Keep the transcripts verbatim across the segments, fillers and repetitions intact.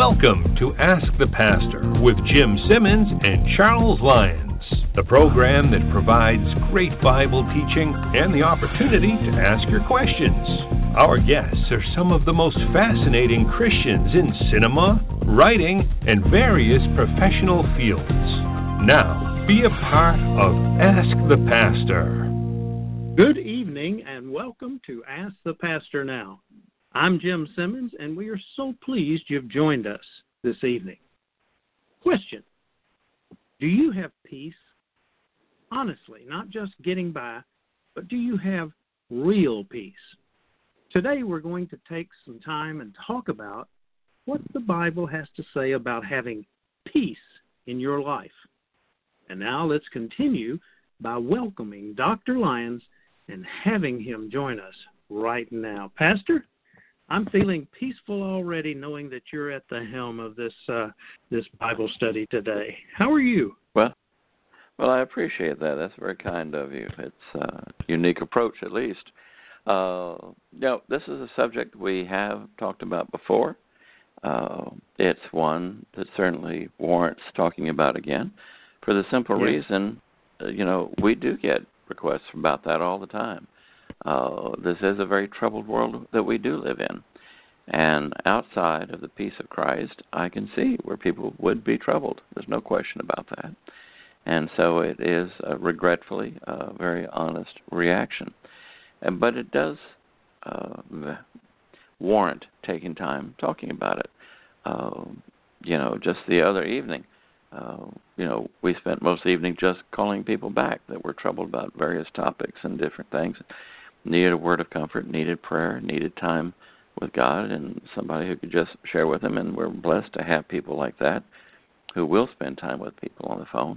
Welcome to Ask the Pastor with Jim Simmons and Charles Lyons, the program that provides great Bible teaching and the opportunity to ask your questions. Our guests are some of the most fascinating Christians in cinema, writing, and various professional fields. Now, be a part of Ask the Pastor. Good evening and welcome to Ask the Pastor Now. I'm Jim Simmons, and we are so pleased you've joined us this evening. Question: do you have peace? Honestly, not just getting by, but do you have real peace? Today we're going to take some time and talk about what the Bible has to say about having peace in your life. And now let's continue by welcoming Doctor Lyons and having him join us right now. Pastor, I'm feeling peaceful already knowing that you're at the helm of this uh, this Bible study today. How are you? Well, well, I appreciate that. That's very kind of you. It's a unique approach, at least. Uh, you know, this is a subject we have talked about before. Uh, it's one that certainly warrants talking about again for the simple yes. reason, uh, you know, we do get requests about that all the time. Uh, this is a very troubled world that we do live in. And outside of the peace of Christ, I can see where people would be troubled. There's no question about that. And so it is, uh, regretfully, a very honest reaction. And, but it does uh, warrant taking time talking about it. Uh, you know, just the other evening, uh, you know, we spent most of the evening just calling people back that were troubled about various topics and different things. Needed a word of comfort, needed prayer, needed time with God, and somebody who could just share with them. And we're blessed to have people like that who will spend time with people on the phone.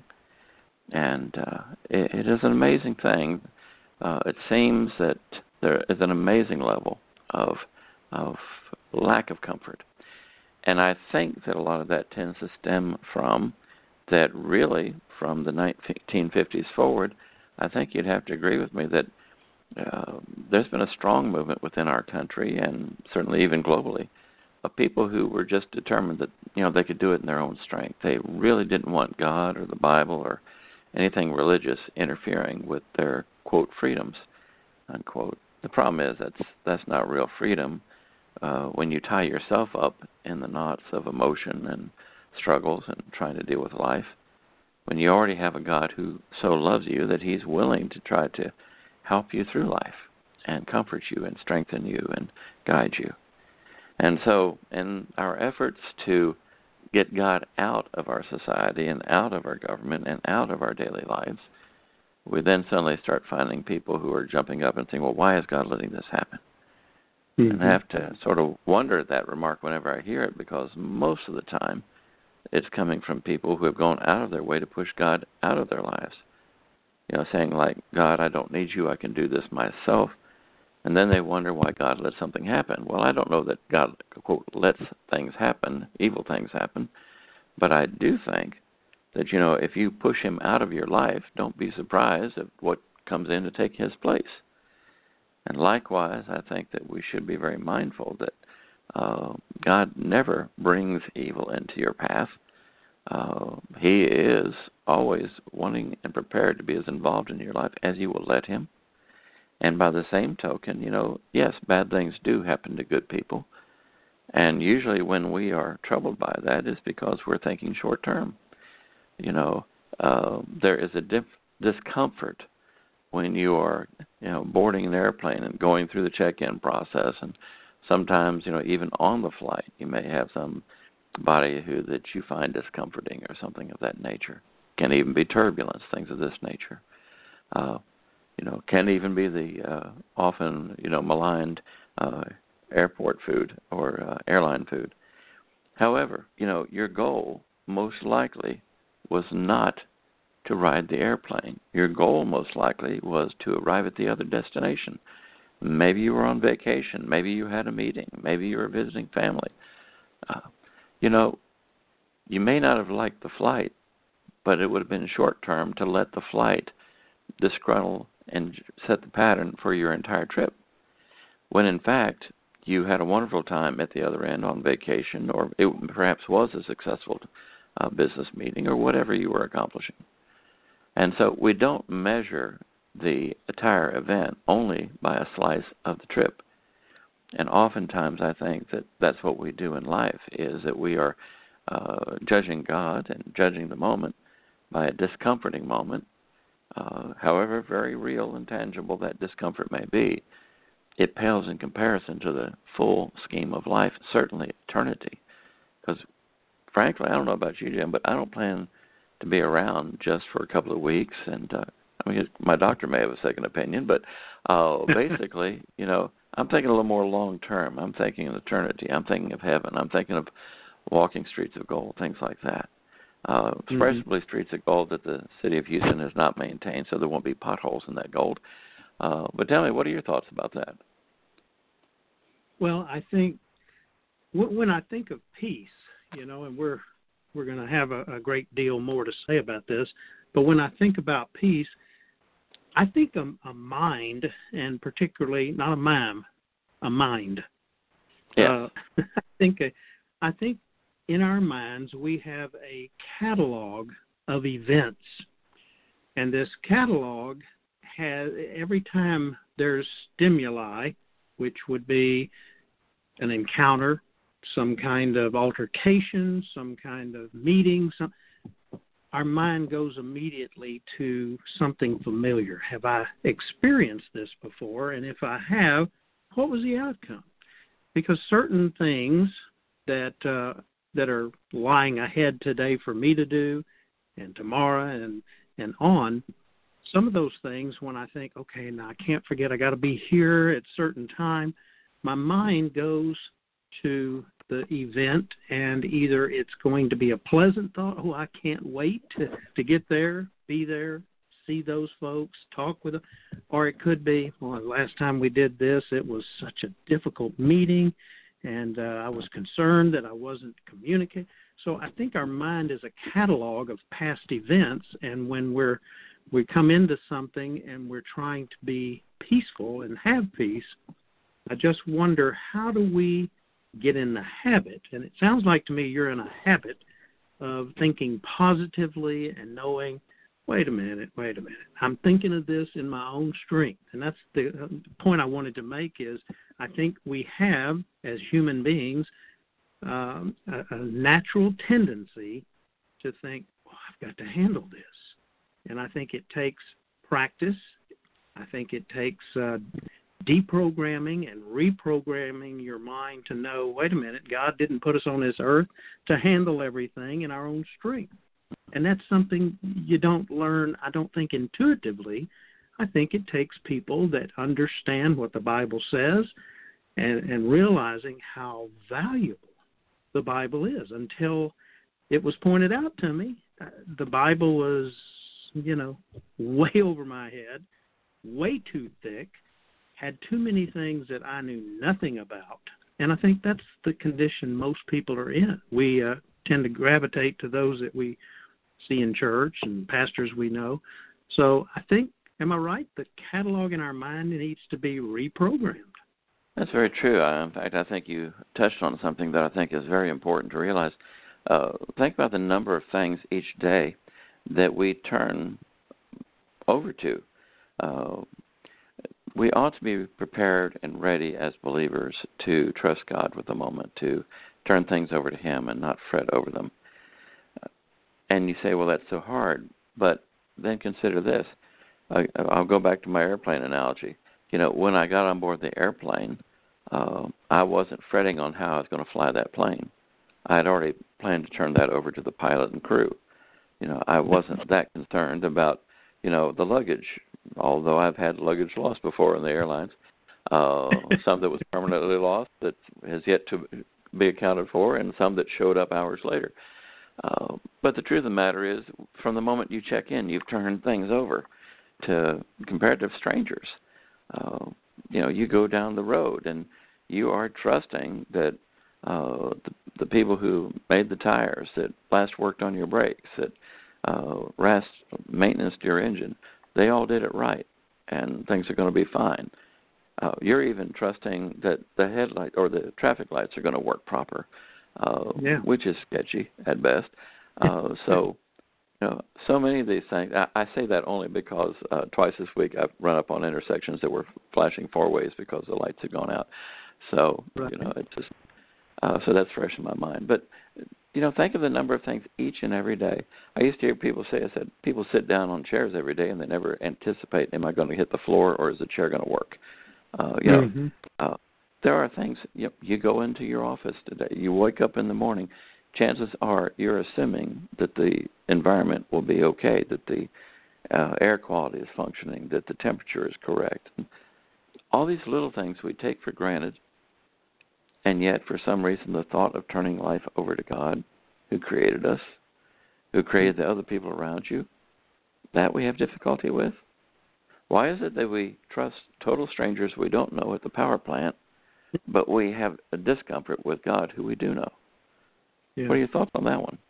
And uh, it, it is an amazing thing. Uh, it seems that there is an amazing level of of lack of comfort. And I think that a lot of that tends to stem from that really from the nineteen fifties forward. I think you'd have to agree with me that Uh, there's been a strong movement within our country and certainly even globally of people who were just determined that, you know, they could do it in their own strength. They really didn't want God or the Bible or anything religious interfering with their, quote, freedoms, unquote. The problem is that's, that's not real freedom uh, when you tie yourself up in the knots of emotion and struggles and trying to deal with life. When you already have a God who so loves you that he's willing to try to help you through life and comfort you and strengthen you and guide you. And so in our efforts to get God out of our society and out of our government and out of our daily lives, we then suddenly start finding people who are jumping up and saying, well, why is God letting this happen? Mm-hmm. And I have to sort of wonder at that remark whenever I hear it, because most of the time it's coming from people who have gone out of their way to push God out of their lives. You know, saying like, God, I don't need you, I can do this myself. And then they wonder why God let something happen. Well, I don't know that God, quote, lets things happen, evil things happen, but I do think that, you know, if you push him out of your life, don't be surprised at what comes in to take his place. And likewise, I think that we should be very mindful that uh, God never brings evil into your path. Uh, he is always wanting and prepared to be as involved in your life as you will let him. And by the same token, you know, yes, bad things do happen to good people. And usually when we are troubled by that is because we're thinking short term. You know, uh, there is a dif- discomfort when you are, you know, boarding an airplane and going through the check-in process. And sometimes, you know, even on the flight, you may have some body who that you find discomforting or something of that nature. Can even be turbulence, things of this nature. Uh, you know, can even be the uh, often, you know, maligned uh, airport food or uh, airline food. However, you know, your goal most likely was not to ride the airplane. Your goal most likely was to arrive at the other destination. Maybe you were on vacation. Maybe you had a meeting. Maybe you were visiting family. Uh, You know, you may not have liked the flight, but it would have been short term to let the flight disgruntle and set the pattern for your entire trip. When in fact, you had a wonderful time at the other end on vacation, or it perhaps was a successful uh, business meeting, or whatever you were accomplishing. And so we don't measure the entire event only by a slice of the trip. And oftentimes I think that that's what we do in life, is that we are uh, judging God and judging the moment by a discomforting moment, uh, however very real and tangible that discomfort may be. It pales in comparison to the full scheme of life, certainly eternity. Because, frankly, I don't know about you, Jim, but I don't plan to be around just for a couple of weeks. And uh, I mean, my doctor may have a second opinion, but uh, basically, you know, I'm thinking a little more long term. I'm thinking of eternity. I'm thinking of heaven. I'm thinking of walking streets of gold, things like that. Uh, expressively mm-hmm. streets of gold that the city of Houston has not maintained, so there won't be potholes in that gold. Uh, but tell me, what are your thoughts about that? Well, I think w- when I think of peace, you know, and we're we're going to have a, a great deal more to say about this, but when I think about peace, I think a, a mind, and particularly not a mime, a mind. Yes. Uh, I think a, I think in our minds we have a catalog of events, and this catalog has, every time there's stimuli, which would be an encounter, some kind of altercation, some kind of meeting, some, our mind goes immediately to something familiar. Have I experienced this before? And if I have, what was the outcome? Because certain things that uh, that are lying ahead today for me to do, and tomorrow and, and on, some of those things, when I think, okay, now I can't forget, I got to be here at a certain time, my mind goes to the event, and either it's going to be a pleasant thought, oh, I can't wait to, to get there, be there, see those folks, talk with them, or it could be, well, last time we did this, it was such a difficult meeting, and uh, I was concerned that I wasn't communicating. So I think our mind is a catalog of past events, and when we're we come into something and we're trying to be peaceful and have peace, I just wonder, how do we get in the habit? And it sounds like to me you're in a habit of thinking positively and knowing, wait a minute, wait a minute, I'm thinking of this in my own strength. And that's the point I wanted to make, is I think we have, as human beings, um, a, a natural tendency to think, oh, I've got to handle this. And I think it takes practice. I think it takes uh, deprogramming and reprogramming your mind to know, wait a minute, God didn't put us on this earth to handle everything in our own strength. And that's something you don't learn, I don't think, intuitively. I think it takes people that understand what the Bible says and, and realizing how valuable the Bible is. Until it was pointed out to me, uh, the Bible was, you know, way over my head, way too thick, had too many things that I knew nothing about. And I think that's the condition most people are in. We uh, tend to gravitate to those that we see in church and pastors we know. So I think, am I right? The catalog in our mind needs to be reprogrammed. That's very true. I, in fact, I think you touched on something that I think is very important to realize. Uh, think about the number of things each day that we turn over to. Uh, we ought to be prepared and ready as believers to trust God with the moment, to turn things over to Him and not fret over them. And you say, well, that's so hard. But then consider this. I, I'll go back to my airplane analogy. You know, when I got on board the airplane, uh, I wasn't fretting on how I was going to fly that plane. I had already planned to turn that over to the pilot and crew. You know, I wasn't that concerned about, you know, the luggage, although I've had luggage lost before in the airlines, uh, some that was permanently lost that has yet to be accounted for, and some that showed up hours later. Uh, but the truth of the matter is, from the moment you check in, you've turned things over to comparative strangers. Uh, you know, you go down the road, and you are trusting that uh, the, the people who made the tires, that last worked on your brakes, that uh, last maintenance to your engine, they all did it right, and things are going to be fine. Uh, you're even trusting that the headlight or the traffic lights are going to work proper, uh, yeah. which is sketchy at best. Uh, so, you know, so many of these things. I, I say that only because uh, twice this week I've run up on intersections that were flashing four ways because the lights had gone out. So, right. you know, it's just uh, so that's fresh in my mind. But you know, think of the number of things each and every day. I used to hear people say, I said, people sit down on chairs every day and they never anticipate, am I going to hit the floor or is the chair going to work? Uh, you know, mm-hmm. uh, there are things, you know, you go into your office today, you wake up in the morning, chances are you're assuming that the environment will be okay, that the uh, air quality is functioning, that the temperature is correct. All these little things we take for granted. And yet, for some reason, the thought of turning life over to God, who created us, who created the other people around you, that we have difficulty with? Why is it that we trust total strangers we don't know at the power plant, but we have a discomfort with God, who we do know? Yeah. What are your thoughts on that one?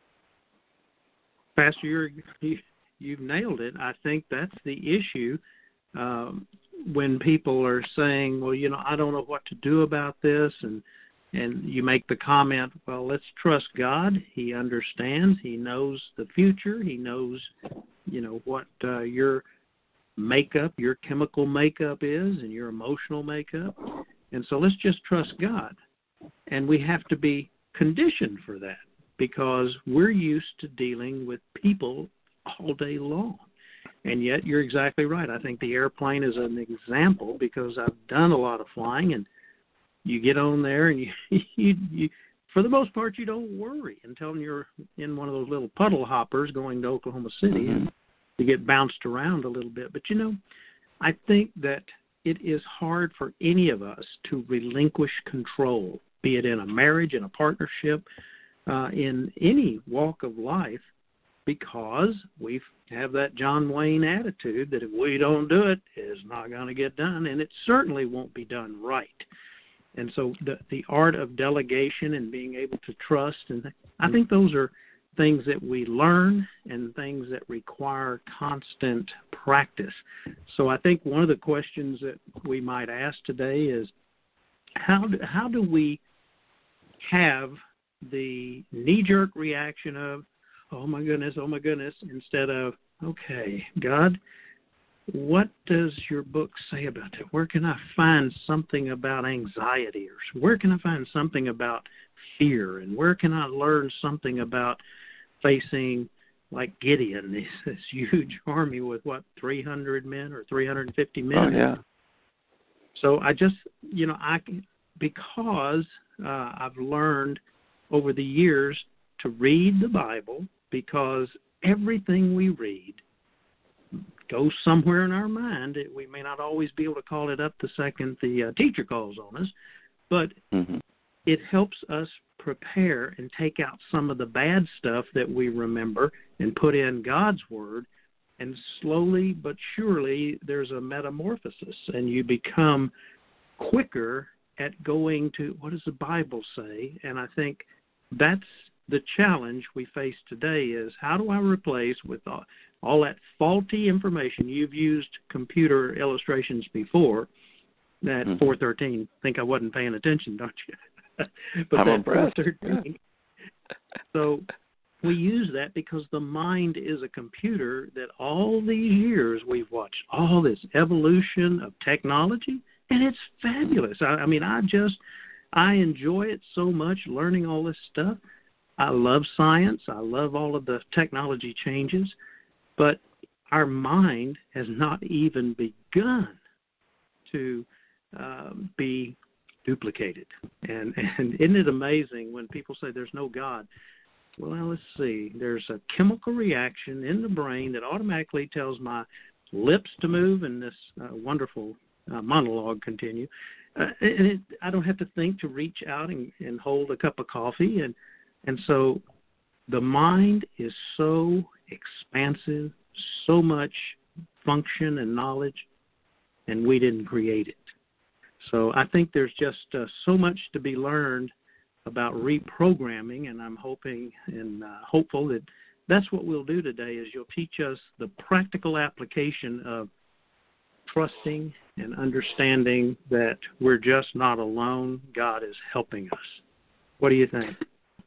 Pastor, you're, you, you've nailed it. I think that's the issue. Um, when people are saying, well, you know, I don't know what to do about this, and And you make the comment, well, let's trust God. He understands. He knows the future. He knows, you know, what uh, your makeup, your chemical makeup is and your emotional makeup. And so let's just trust God. And we have to be conditioned for that because we're used to dealing with people all day long. And yet you're exactly right. I think the airplane is an example because I've done a lot of flying, and you get on there, and you, you, you, for the most part, you don't worry until you're in one of those little puddle hoppers going to Oklahoma City, mm-hmm. and you get bounced around a little bit. But, you know, I think that it is hard for any of us to relinquish control, be it in a marriage, in a partnership, uh, in any walk of life, because we have that John Wayne attitude that if we don't do it, it's not going to get done, and it certainly won't be done right. And so the the art of delegation and being able to trust, and th- I think those are things that we learn and things that require constant practice. So I think one of the questions that we might ask today is, how do, how do we have the knee-jerk reaction of, oh, my goodness, oh, my goodness, instead of, okay, God, what does your book say about it? Where can I find something about anxiety? Or where can I find something about fear? And where can I learn something about facing, like Gideon, this, this huge army with, what, three hundred men or three hundred fifty men? Oh, yeah. So I just, you know, I because uh, I've learned over the years to read the Bible, because everything we read goes somewhere in our mind. We may not always be able to call it up the second the uh, teacher calls on us, but mm-hmm. it helps us prepare and take out some of the bad stuff that we remember and put in God's Word, and slowly but surely there's a metamorphosis, and you become quicker at going to, what does the Bible say? And I think that's the challenge we face today is, how do I replace with all, all that faulty information? You've used computer illustrations before. That mm-hmm. four thirteen, think I wasn't paying attention, don't you? but I'm that impressed. four thirteen. Yeah. So we use that because the mind is a computer that all these years we've watched all this evolution of technology, and it's fabulous. I, I mean, I just, I enjoy it so much, learning all this stuff. I love science. I love all of the technology changes, but our mind has not even begun to uh, be duplicated. And, and isn't it amazing when people say there's no God? Well, let's see. There's a chemical reaction in the brain that automatically tells my lips to move, and this uh, wonderful uh, monologue continue. Uh, and it, I don't have to think to reach out and, and hold a cup of coffee. And And so the mind is so expansive, so much function and knowledge, and we didn't create it. So I think there's just uh, so much to be learned about reprogramming, and I'm hoping and uh, hopeful that that's what we'll do today, is you'll teach us the practical application of trusting and understanding that we're just not alone. God is helping us. What do you think?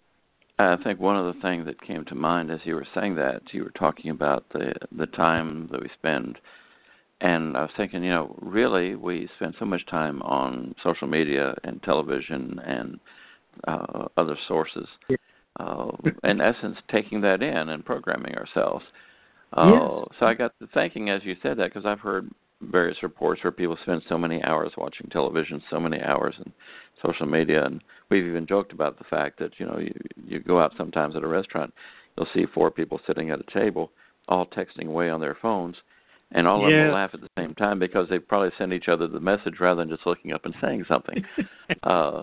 I think one of the things that came to mind as you were saying that, you were talking about the the time that we spend. And I was thinking, you know, really we spend so much time on social media and television and uh, other sources. Yeah. Uh, in essence, taking that in and programming ourselves. Uh, yes. So I got to thinking as you said that, because I've heard various reports where people spend so many hours watching television, so many hours in social media, and we've even joked about the fact that, you know, you, you go out sometimes at a restaurant, you'll see four people sitting at a table, all texting away on their phones, and all of yes. them will laugh at the same time because they probably send each other the message rather than just looking up and saying something. uh,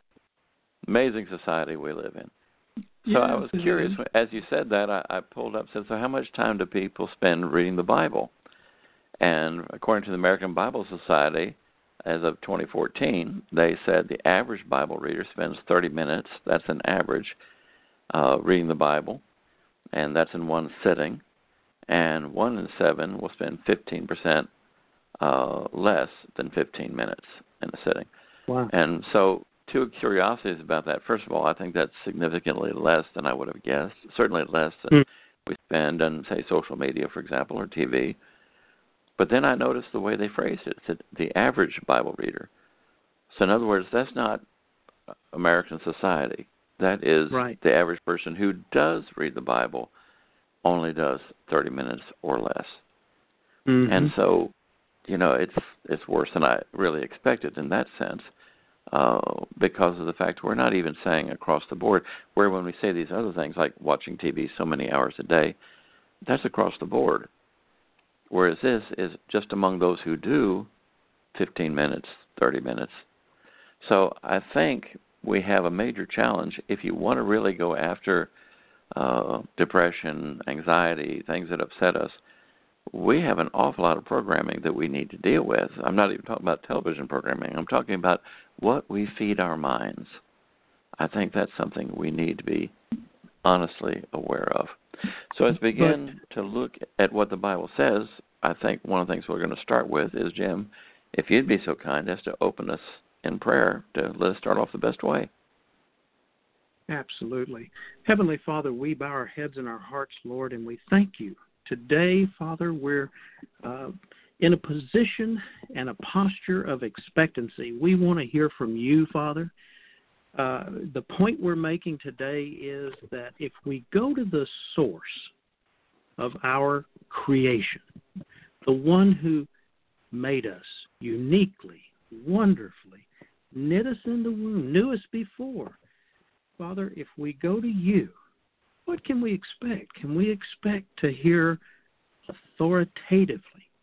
amazing society we live in. So yes, I was curious, is. as you said that, I, I pulled up and said, so how much time do people spend reading the Bible? And according to the American Bible Society, as of twenty fourteen, they said the average Bible reader spends thirty minutes, that's an average, uh, reading the Bible, and that's in one sitting. And one in seven will spend fifteen percent uh, less than fifteen minutes in a sitting. Wow. And so two curiosities about that. First of all, I think that's significantly less than I would have guessed, certainly less than mm. we spend on, say, social media, for example, or T V. But then I noticed the way they phrased it. It said the average Bible reader. So in other words, that's not American society. That is right. the average person who does read the Bible only does thirty minutes or less. Mm-hmm. And so, you know, it's it's worse than I really expected in that sense, uh, because of the fact we're not even saying across the board, where when we say these other things like watching T V so many hours a day, that's across the board. Whereas this is just among those who do fifteen minutes, thirty minutes. So I think we have a major challenge if you want to really go after uh, depression, anxiety, things that upset us. We have an awful lot of programming that we need to deal with. I'm not even talking about television programming. I'm talking about what we feed our minds. I think that's something we need to be honestly aware of. So as we begin to look at what the Bible says, I think one of the things we're going to start with is, Jim, if you'd be so kind as to open us in prayer to let us start off the best way. Absolutely. Heavenly Father, we bow our heads and our hearts, Lord, and we thank you. Today, Father, we're uh, in a position and a posture of expectancy. We want to hear from you, Father. Uh, the point we're making today is that if we go to the source of our creation, the one who made us uniquely, wonderfully, knit us in the womb, knew us before, Father, if we go to you, what can we expect? Can we expect to hear authoritatively,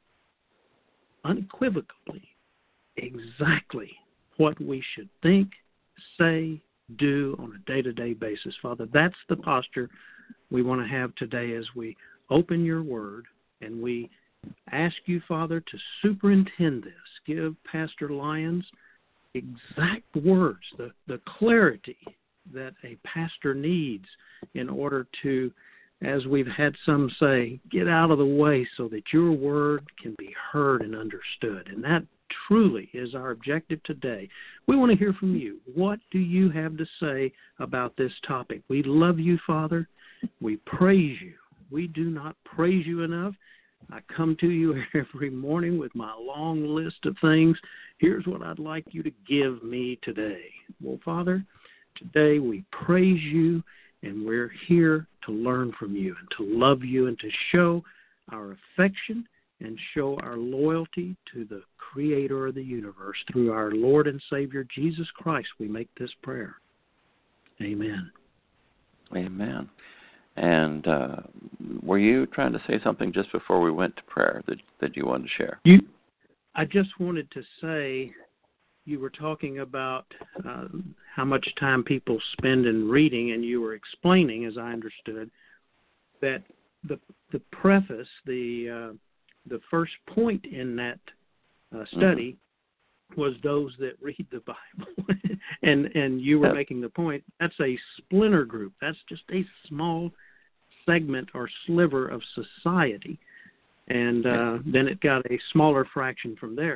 unequivocally, exactly what we should think, say, do on a day-to-day basis? Father, that's the posture we want to have today as we open your word and we ask you, Father, to superintend this. Give Pastor Lyons exact words, the, the clarity that a pastor needs in order to, as we've had some say, get out of the way so that your word can be heard and understood. And that truly is our objective today. We want to hear from you. What do you have to say about this topic? We love you, Father. We praise you. We do not praise you enough. I come to you every morning with my long list of things. Here's what I'd like you to give me today. Well, Father, today we praise you, and we're here to learn from you and to love you and to show our affection and show our loyalty to the Creator of the universe. Through our Lord and Savior, Jesus Christ, we make this prayer. Amen. Amen. And uh, were you trying to say something just before we went to prayer that, that you wanted to share? You, I just wanted to say, you were talking about uh, how much time people spend in reading, and you were explaining, as I understood, that the the preface, the uh, the first point in that uh, study mm-hmm. was those that read the Bible, and and you were yep. making the point that's a splinter group. That's just a small segment or sliver of society, and uh, then it got a smaller fraction from there.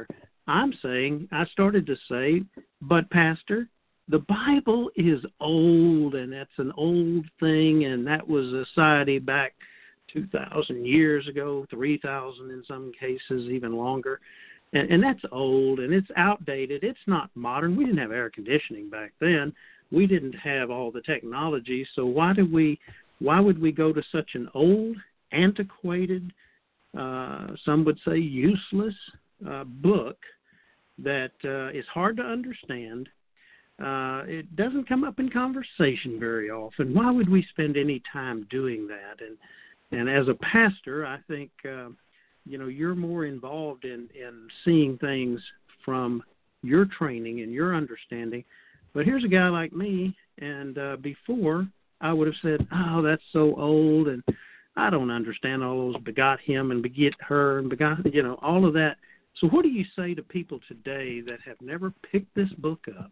I'm saying, I started to say, but Pastor, the Bible is old, and that's an old thing, and that was a society back two thousand years ago, three thousand in some cases, even longer. And, and that's old, and it's outdated. It's not modern. We didn't have air conditioning back then. We didn't have all the technology. So why did we? Why would we go to such an old, antiquated, uh, some would say useless uh, book that uh, is hard to understand? Uh, it doesn't come up in conversation very often. Why would we spend any time doing that? And and as a pastor, I think uh, you know you're more involved in, in seeing things from your training and your understanding. But here's a guy like me, and uh, before I would have said, "Oh, that's so old," and I don't understand all those begot him and beget her and begot, you know, all of that. So what do you say to people today that have never picked this book up?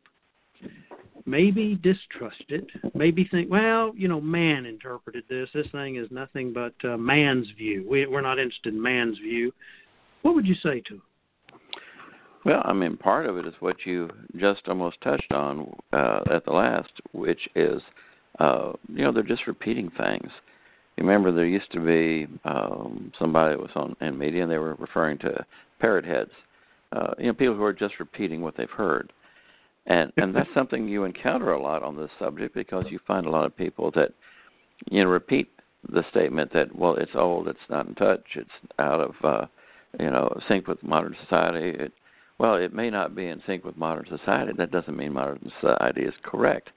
Maybe distrust it, maybe think, well, you know, man interpreted this. This thing is nothing but uh, man's view. We, we're not interested in man's view. What would you say to them? Well, I mean, part of it is what you just almost touched on uh, at the last, which is, uh, you know, they're just repeating things. You remember there used to be um, somebody that was on in media, and they were referring to parrot heads, uh, you know, people who are just repeating what they've heard. And and that's something you encounter a lot on this subject, because you find a lot of people that, you know, repeat the statement that, well, it's old, it's not in touch, it's out of, uh, you know, sync with modern society. It, well, it may not be in sync with modern society. That doesn't mean modern society is correct.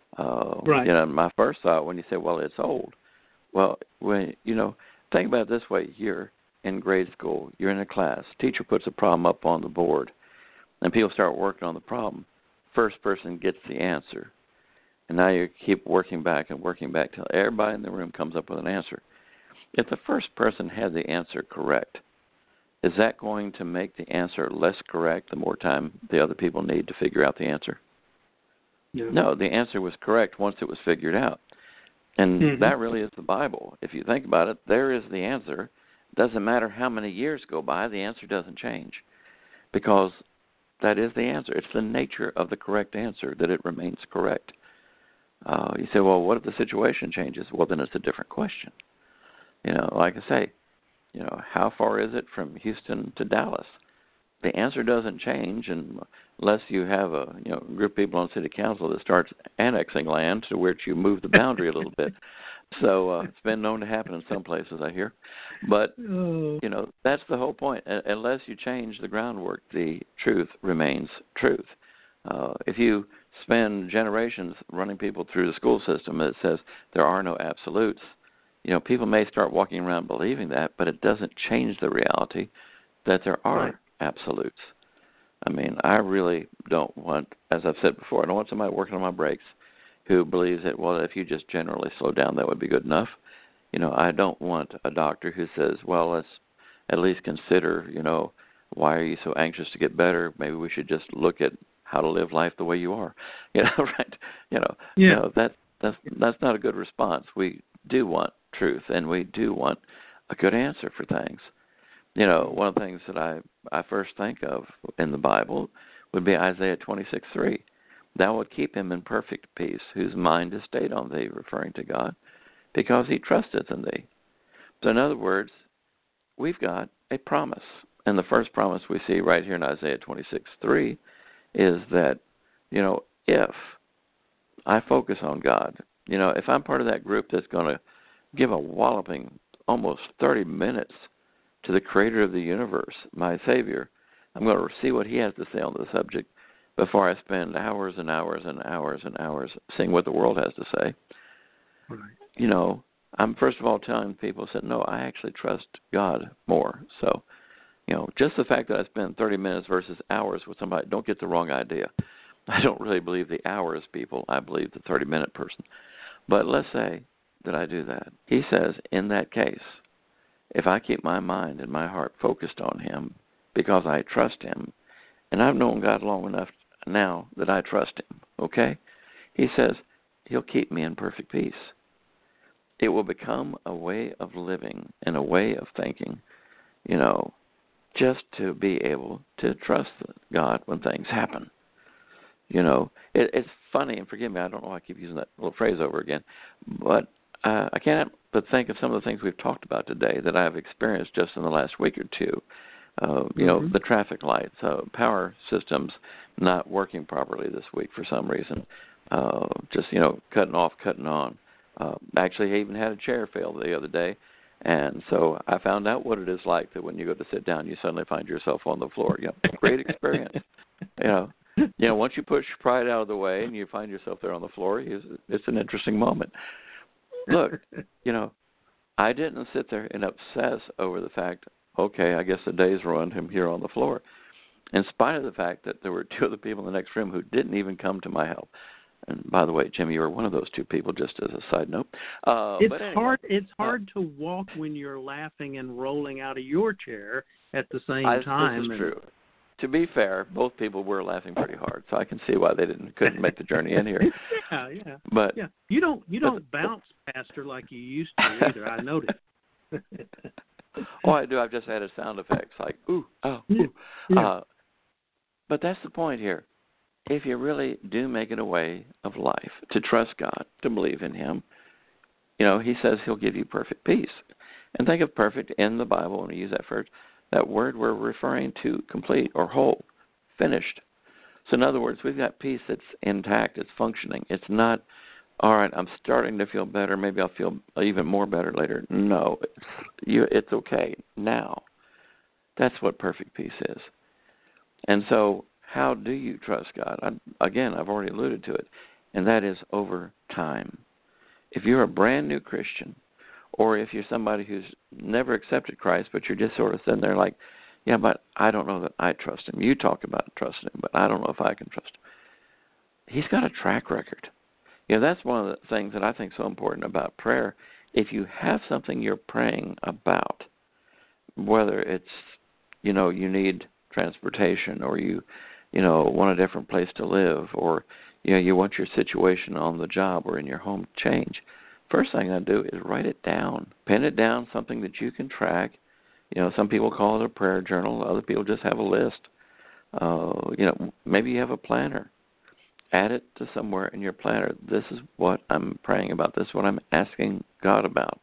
Uh, right. You know, my first thought when you say, well, it's old, well, when you know, think about it this way: you're in grade school, you're in a class, teacher puts a problem up on the board, and people start working on the problem. First person gets the answer, and now you keep working back and working back till everybody in the room comes up with an answer. If the first person had the answer correct, is that going to make the answer less correct the more time the other people need to figure out the answer? Yeah. No, the answer was correct once it was figured out. And mm-hmm. that really is the Bible. If you think about it, there is the answer. Doesn't matter how many years go by, the answer doesn't change, because that is the answer. It's the nature of the correct answer that it remains correct. Uh, you say, well, what if the situation changes? Well, then it's a different question. You know, like I say, you know, how far is it from Houston to Dallas? The answer doesn't change unless you have a you know group of people on city council that starts annexing land to which you move the boundary a little bit. So uh, it's been known to happen in some places, I hear. But, you know, that's the whole point. Unless you change the groundwork, the truth remains truth. Uh, if you spend generations running people through the school system that says there are no absolutes, you know, people may start walking around believing that, but it doesn't change the reality that there are right. absolutes. I mean, I really don't want, as I've said before, I don't want somebody working on my brakes who believes that, well, if you just generally slow down, that would be good enough. You know, I don't want a doctor who says, well, let's at least consider, you know, why are you so anxious to get better? Maybe we should just look at how to live life the way you are. You know, right? You know, yeah. you know that, that's, that's not a good response. We do want truth, and we do want a good answer for things. You know, one of the things that I, I first think of in the Bible would be Isaiah twenty-six three. Thou wilt keep him in perfect peace, whose mind is stayed on thee, referring to God, because he trusteth in thee. So in other words, we've got a promise. And the first promise we see right here in Isaiah twenty-six three is that, you know, if I focus on God, you know, if I'm part of that group that's going to give a walloping almost thirty minutes to the creator of the universe, my Savior, I'm going to see what he has to say on the subject before I spend hours and hours and hours and hours seeing what the world has to say. Right. You know, I'm first of all telling people that, no, I actually trust God more. So, you know, just the fact that I spend thirty minutes versus hours with somebody, don't get the wrong idea. I don't really believe the hours people. I believe the thirty-minute person. But let's say that I do that. He says, in that case, if I keep my mind and my heart focused on him because I trust him, and I've known God long enough now that I trust him, okay? He says he'll keep me in perfect peace. It will become a way of living and a way of thinking, you know, just to be able to trust God when things happen. You know, it, it's funny, and forgive me, I don't know why I keep using that little phrase over again, but uh, I can't but think of some of the things we've talked about today that I've experienced just in the last week or two. Uh, you mm-hmm. know, the traffic lights, uh, power systems not working properly this week for some reason. Uh, just, you know, cutting off, cutting on. Uh, actually, I even had a chair fail the other day. And so I found out what it is like that when you go to sit down, you suddenly find yourself on the floor. You know, great experience. you know, you know, once you push pride out of the way and you find yourself there on the floor, it's, it's an interesting moment. Look, you know, I didn't sit there and obsess over the fact, okay, I guess the day's ruined him here on the floor, in spite of the fact that there were two other people in the next room who didn't even come to my help. And by the way, Jim, you were one of those two people, just as a side note. Uh, it's but anyway, hard. It's hard uh, to walk when you're laughing and rolling out of your chair at the same I, time. This is and, true. To be fair, both people were laughing pretty hard, so I can see why they didn't couldn't make the journey in here. yeah, yeah. But yeah, you don't you don't but, bounce, Pastor, like you used to either. I noticed. Oh, I do. I've just added sound effects like ooh, oh, ooh. Yeah. Uh, but that's the point here. If you really do make it a way of life to trust God, to believe in Him, you know, He says He'll give you perfect peace. And think of perfect in the Bible when we use that first. That word we're referring to, complete or whole, finished. So in other words, we've got peace that's intact, it's functioning. It's not, all right, I'm starting to feel better, maybe I'll feel even more better later. No, it's, you, it's okay now. That's what perfect peace is. And so how do you trust God? I, again, I've already alluded to it, and that is over time. If you're a brand new Christian, or if you're somebody who's never accepted Christ, but you're just sort of sitting there like, yeah, but I don't know that I trust Him. You talk about trusting Him, but I don't know if I can trust Him. He's got a track record. You know, that's one of the things that I think is so important about prayer. If you have something you're praying about, whether it's, you know, you need transportation, or you, you know, want a different place to live, or, you know, you want your situation on the job or in your home to change, first thing I do is write it down. Pen it down, something that you can track. You know, some people call it a prayer journal. Other people just have a list. Uh, you know, maybe you have a planner. Add it to somewhere in your planner. This is what I'm praying about. This is what I'm asking God about.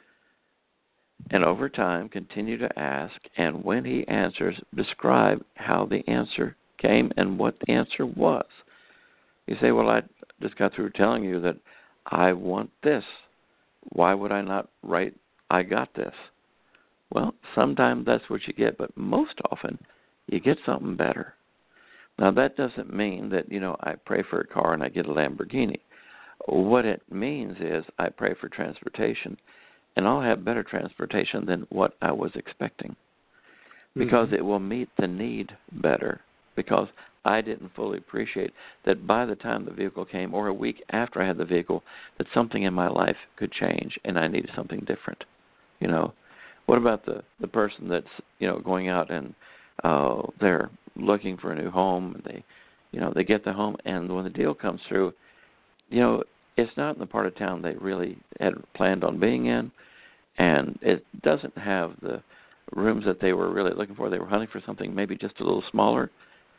And over time, continue to ask. And when He answers, describe how the answer came and what the answer was. You say, well, I just got through telling you that I want this. Why would I not write, I got this? Well, sometimes that's what you get, but most often you get something better. Now, that doesn't mean that, you know, I pray for a car and I get a Lamborghini. What it means is I pray for transportation, and I'll have better transportation than what I was expecting, because mm-hmm. it will meet the need better, because I didn't fully appreciate that by the time the vehicle came, or a week after I had the vehicle, that something in my life could change and I needed something different. You know, what about the, the person that's, you know, going out and uh, they're looking for a new home, and they, you know, they get the home, and when the deal comes through, you know, it's not in the part of town they really had planned on being in, and it doesn't have the rooms that they were really looking for. They were hunting for something maybe just a little smaller.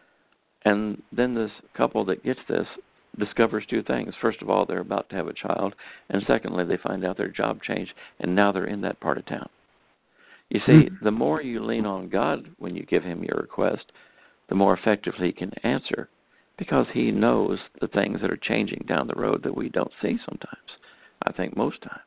And then this couple that gets this discovers two things. First of all, they're about to have a child. And secondly, they find out their job changed, and now they're in that part of town. You see, mm-hmm. the more you lean on God when you give Him your request, the more effectively He can answer, because He knows the things that are changing down the road that we don't see sometimes, I think most times.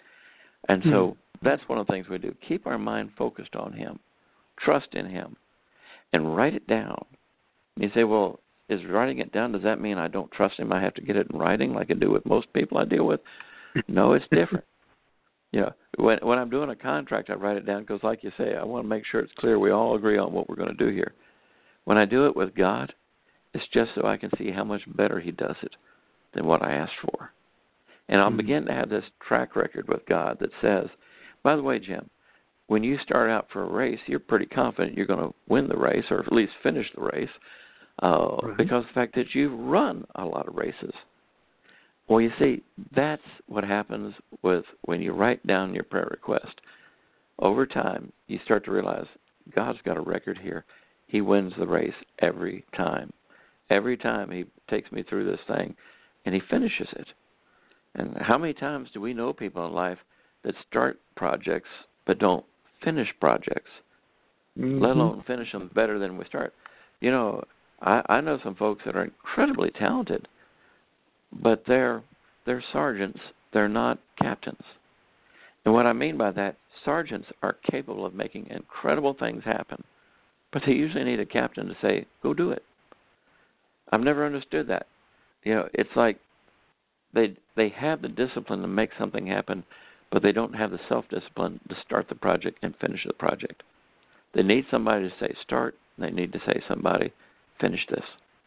And mm-hmm. so that's one of the things we do. Keep our mind focused on Him, trust in Him, and write it down. You say, well, is writing it down, does that mean I don't trust Him? I have to get it in writing like I do with most people I deal with? No, it's different. You know, when, when I'm doing a contract, I write it down because, like you say, I want to make sure it's clear we all agree on what we're going to do here. When I do it with God, it's just so I can see how much better He does it than what I asked for. And I'll mm-hmm. begin to have this track record with God that says, by the way, Jim, when you start out for a race, you're pretty confident you're going to win the race, or at least finish the race, uh, right. because of the fact that you've run a lot of races. Well, you see, that's what happens with when you write down your prayer request. Over time, you start to realize, God's got a record here. He wins the race every time. Every time he takes me through this thing, and he finishes it. And how many times do we know people in life that start projects but don't finish projects, mm-hmm. let alone finish them better than we start? You know, I, I know some folks that are incredibly talented, but they're they're sergeants. They're not captains. And what I mean by that, sergeants are capable of making incredible things happen, but they usually need a captain to say, go do it. I've never understood that. You know, it's like they they have the discipline to make something happen, but they don't have the self-discipline to start the project and finish the project. They need somebody to say start, and they need to say somebody finish this.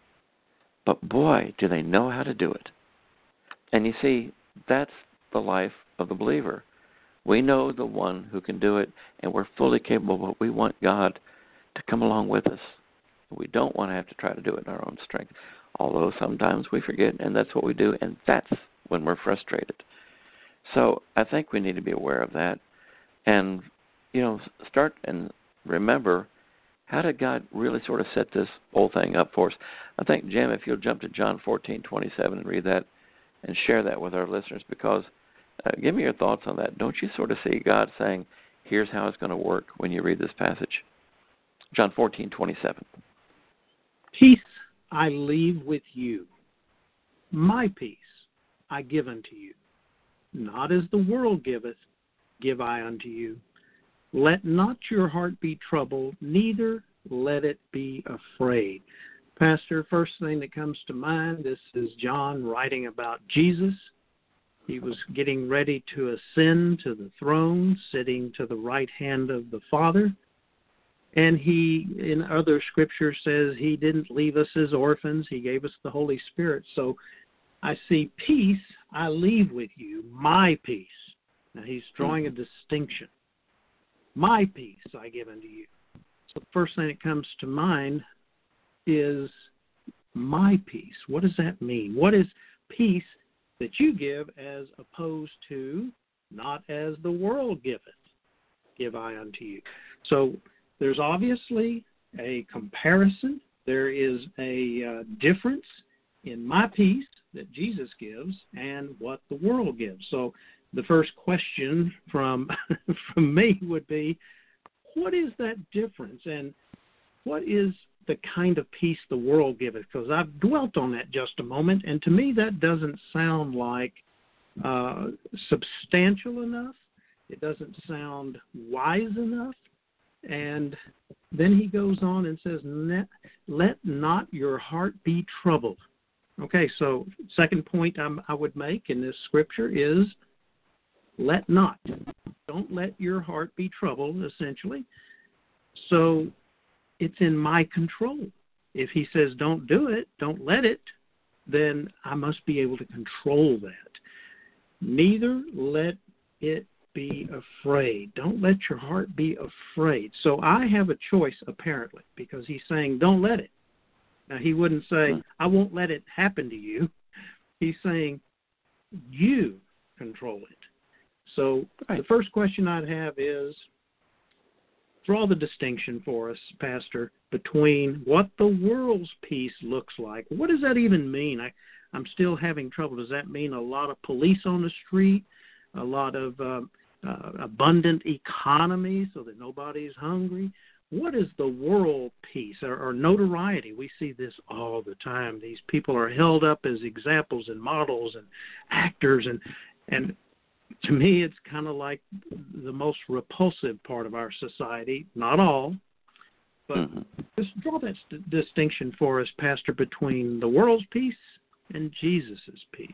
But boy, do they know how to do it. And you see, that's the life of the believer. We know the one who can do it, and we're fully capable, but we want God to come along with us. We don't want to have to try to do it in our own strength, although sometimes we forget, and that's what we do, and that's when we're frustrated. So I think we need to be aware of that and, you know, start and remember, how did God really sort of set this whole thing up for us? I think, Jim, if you'll jump to John fourteen twenty-seven and read that and share that with our listeners, because uh, give me your thoughts on that. Don't you sort of see God saying, here's how it's going to work when you read this passage? John fourteen twenty-seven. Peace I leave with you. My peace I give unto you. Not as the world giveth, give I unto you. Let not your heart be troubled, neither let it be afraid. Pastor, first thing that comes to mind, this is John writing about Jesus. He was getting ready to ascend to the throne, sitting to the right hand of the Father. And he, in other scriptures, says he didn't leave us as orphans. He gave us the Holy Spirit. So I see peace I leave with you, my peace. Now he's drawing a distinction. My peace I give unto you. So the first thing that comes to mind is my peace. What does that mean? What is peace that you give as opposed to not as the world giveth, give I unto you? So there's obviously a comparison. There is a uh, difference in my peace that Jesus gives and what the world gives. So the first question from from me would be, what is that difference, and what is the kind of peace the world giveth? Because I've dwelt on that just a moment, and to me that doesn't sound like uh, substantial enough. It doesn't sound wise enough. And then he goes on and says, let not your heart be troubled. Okay, so second point I'm, I would make in this scripture is let not. Don't let your heart be troubled, essentially. So it's in my control. If he says don't do it, don't let it, then I must be able to control that. Neither let it be afraid. Don't let your heart be afraid. So I have a choice, apparently, because he's saying don't let it. Now, he wouldn't say, I won't let it happen to you. He's saying you control it. So right. The first question I'd have is, draw the distinction for us, Pastor, between what the world's peace looks like. What does that even mean? I, I'm still having trouble. Does that mean a lot of police on the street, a lot of uh, uh, abundant economy so that nobody's hungry? What is the world peace or, or notoriety? We see this all the time. These people are held up as examples and models and actors, and and to me, it's kind of like the most repulsive part of our society. Not all, but mm-hmm. just draw that st- distinction for us, Pastor, between the world's peace and Jesus's peace.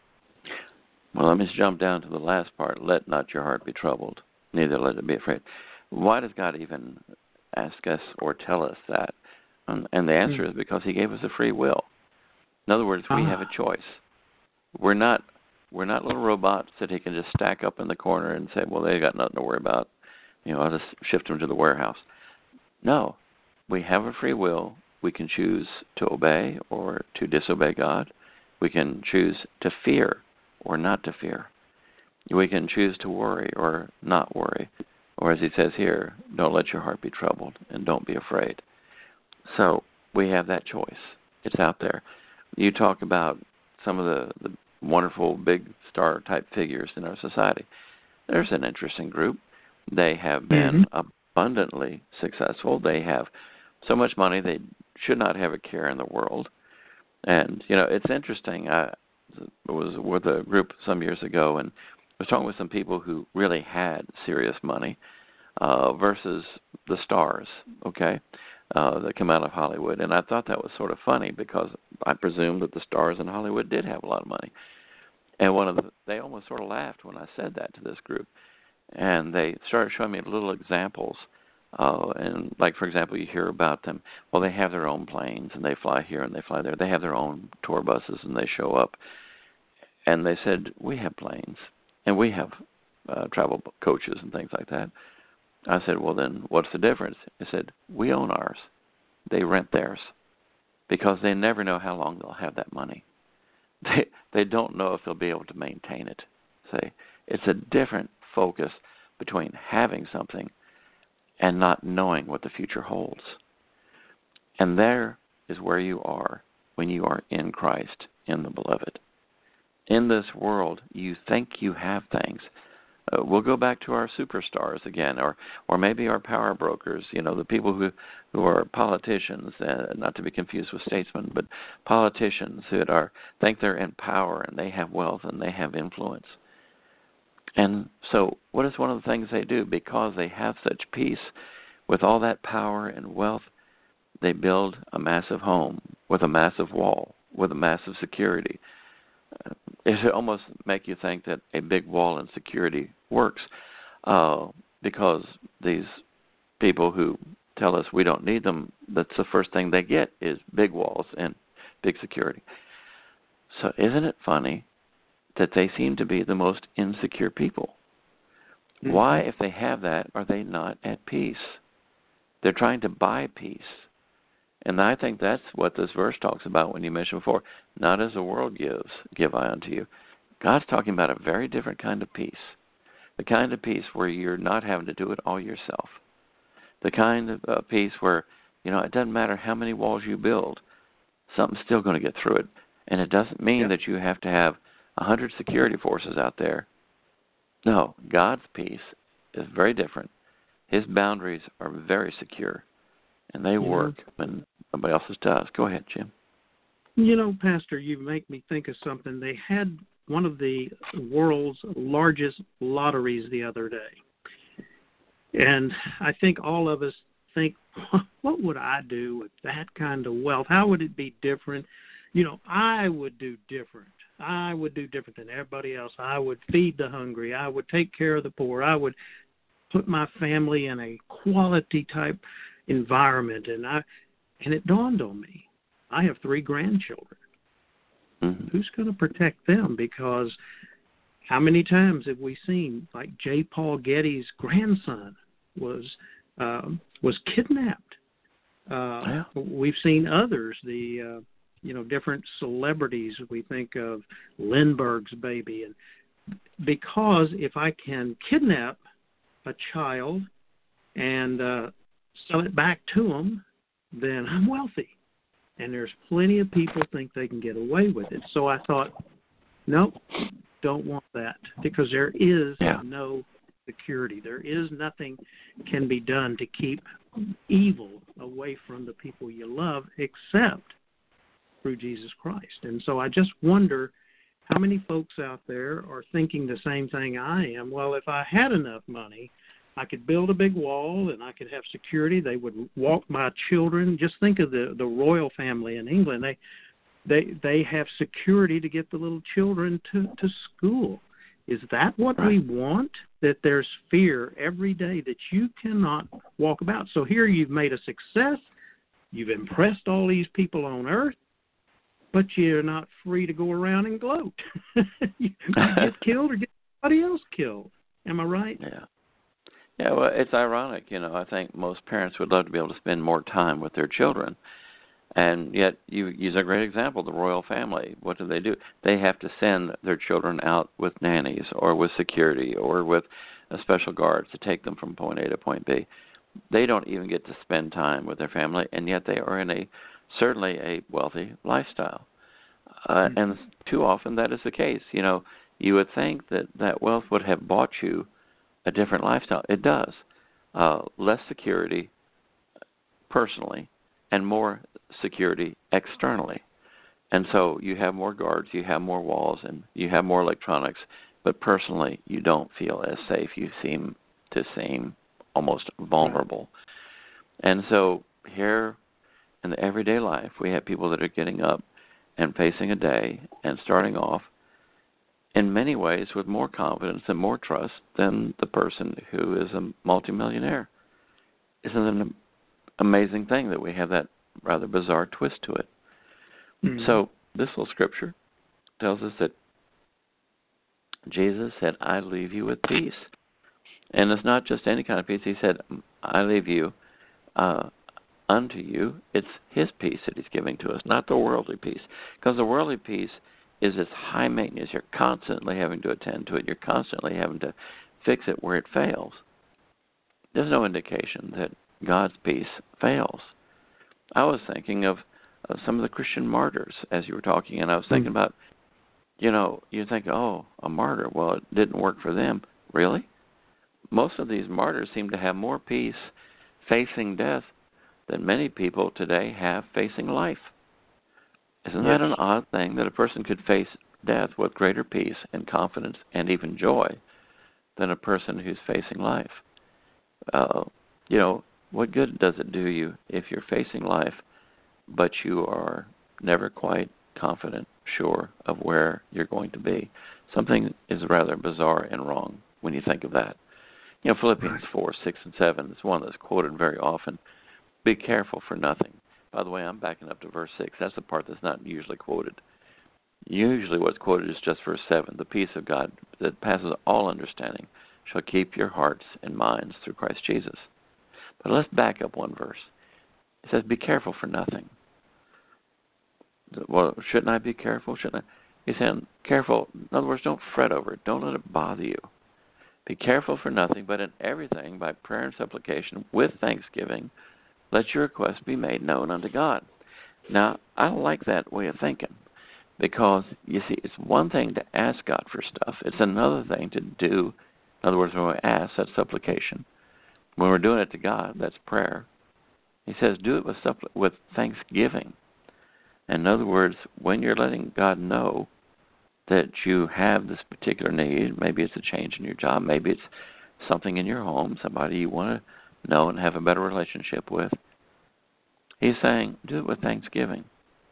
Well, let me just jump down to the last part. Let not your heart be troubled, neither let it be afraid. Why does God even ask us or tell us that? Um, and the answer mm-hmm. is because he gave us a free will. In other words, we ah. have a choice. We're not we're not little robots that he can just stack up in the corner and say, well, they got nothing to worry about. You know, I'll just shift them to the warehouse. No, we have a free will. We can choose to obey or to disobey God. We can choose to fear or not to fear. We can choose to worry or not worry. Or as he says here, don't let your heart be troubled and don't be afraid. So we have that choice. It's out there. You talk about some of the, the wonderful big star type figures in our society. There's an interesting group. They have been mm-hmm. abundantly successful. They have so much money they should not have a care in the world. And, you know, it's interesting. I was with a group some years ago and was talking with some people who really had serious money uh, versus the stars, okay, uh, that come out of Hollywood. And I thought that was sort of funny because I presumed that the stars in Hollywood did have a lot of money. And one of the, they almost sort of laughed when I said that to this group. And they started showing me little examples. Uh, and, like, for example, you hear about them. Well, they have their own planes, and they fly here and they fly there. They have their own tour buses, and they show up. And they said, we have planes, and we have uh, travel coaches and things like that. I said, well, then what's the difference? They said, we own ours. They rent theirs because they never know how long they'll have that money. They they don't know if they'll be able to maintain it. Say, it's a different focus between having something and not knowing what the future holds. And there is where you are when you are in Christ, in the Beloved. In this world, you think you have things. Uh, we'll go back to our superstars again, or or maybe our power brokers, you know, the people who, who are politicians, uh, not to be confused with statesmen, but politicians who are think they're in power and they have wealth and they have influence. And so what is one of the things they do? Because they have such peace with all that power and wealth, they build a massive home with a massive wall, with a massive security. Uh, it almost make you think that a big wall and security works uh, because these people who tell us we don't need them, that's the first thing they get is big walls and big security. So isn't it funny that they seem to be the most insecure people? Mm-hmm. Why, if they have that, are they not at peace? They're trying to buy peace. And I think that's what this verse talks about when you mentioned before, not as the world gives, give I unto you. God's talking about a very different kind of peace, the kind of peace where you're not having to do it all yourself, the kind of uh, peace where, you know, it doesn't matter how many walls you build, something's still going to get through it. And it doesn't mean yep. that you have to have a hundred security forces out there. No, God's peace is very different. His boundaries are very secure. And they work yeah. when nobody else's does. Go ahead, Jim. You know, Pastor, you make me think of something. They had one of the world's largest lotteries the other day. And I think all of us think, what would I do with that kind of wealth? How would it be different? You know, I would do different. I would do different than everybody else. I would feed the hungry. I would take care of the poor. I would put my family in a quality type environment, and I and it dawned on me, I have three grandchildren. Mm-hmm. Who's going to protect them? Because how many times have we seen, like J. Paul Getty's grandson was um, was kidnapped? Uh, yeah. We've seen others, the uh, you know different celebrities. We think of Lindbergh's baby, and because if I can kidnap a child and uh, sell it back to them, then I'm wealthy. And there's plenty of people think they can get away with it. So I thought, nope, don't want that, because there is yeah. no security. There is nothing can be done to keep evil away from the people you love except through Jesus Christ. And so I just wonder how many folks out there are thinking the same thing I am. Well, if I had enough money, I could build a big wall and I could have security. They would walk my children. Just think of the, the royal family in England. They they they have security to get the little children to, to school. Is that what right. we want? That there's fear every day that you cannot walk about. So here you've made a success. You've impressed all these people on earth, but you're not free to go around and gloat. You get killed or get somebody else killed. Am I right? Yeah. Yeah, well, it's ironic, you know. I think most parents would love to be able to spend more time with their children. And yet, you use a great example, the royal family. What do they do? They have to send their children out with nannies or with security or with a special guards to take them from point A to point B. They don't even get to spend time with their family, and yet they are in a certainly a wealthy lifestyle. Uh, mm-hmm. And too often that is the case. You know, you would think that that wealth would have bought you a different lifestyle. It does. Uh, less security personally and more security externally. And so you have more guards, you have more walls, and you have more electronics, but personally you don't feel as safe. You seem to seem almost vulnerable. And so here in the everyday life, we have people that are getting up and facing a day and starting off in many ways with more confidence and more trust than the person who is a multimillionaire. Isn't it an amazing thing that we have that rather bizarre twist to it? Mm-hmm. So this little scripture tells us that Jesus said, I leave you with peace. And it's not just any kind of peace. He said, I leave you uh, unto you. It's his peace that he's giving to us, not the worldly peace. Because the worldly peace is this high maintenance. You're constantly having to attend to it. You're constantly having to fix it where it fails. There's no indication that God's peace fails. I was thinking of uh, some of the Christian martyrs as you were talking, and I was thinking mm-hmm. about, you know, you think, oh, a martyr. Well, it didn't work for them. Really? Most of these martyrs seem to have more peace facing death than many people today have facing life. Isn't yes. that an odd thing, that a person could face death with greater peace and confidence and even joy than a person who's facing life? Uh, you know, what good does it do you if you're facing life, but you are never quite confident, sure of where you're going to be? Something is rather bizarre and wrong when you think of that. You know, Philippians four, six, and seven is one that's quoted very often. Be careful for nothing. By the way, I'm backing up to verse six. That's the part that's not usually quoted. Usually what's quoted is just verse seven. The peace of God that passes all understanding shall keep your hearts and minds through Christ Jesus. But let's back up one verse. It says, be careful for nothing. Well, shouldn't I be careful? Shouldn't I? He's saying, careful. In other words, don't fret over it. Don't let it bother you. Be careful for nothing, but in everything, by prayer and supplication, with thanksgiving, let your requests be made known unto God. Now, I like that way of thinking, because, you see, it's one thing to ask God for stuff. It's another thing to do. In other words, when we ask, that's supplication. When we're doing it to God, that's prayer. He says, do it with suppl- with thanksgiving. In other words, when you're letting God know that you have this particular need, maybe it's a change in your job, maybe it's something in your home, somebody you want to know and have a better relationship with, he's saying, do it with thanksgiving.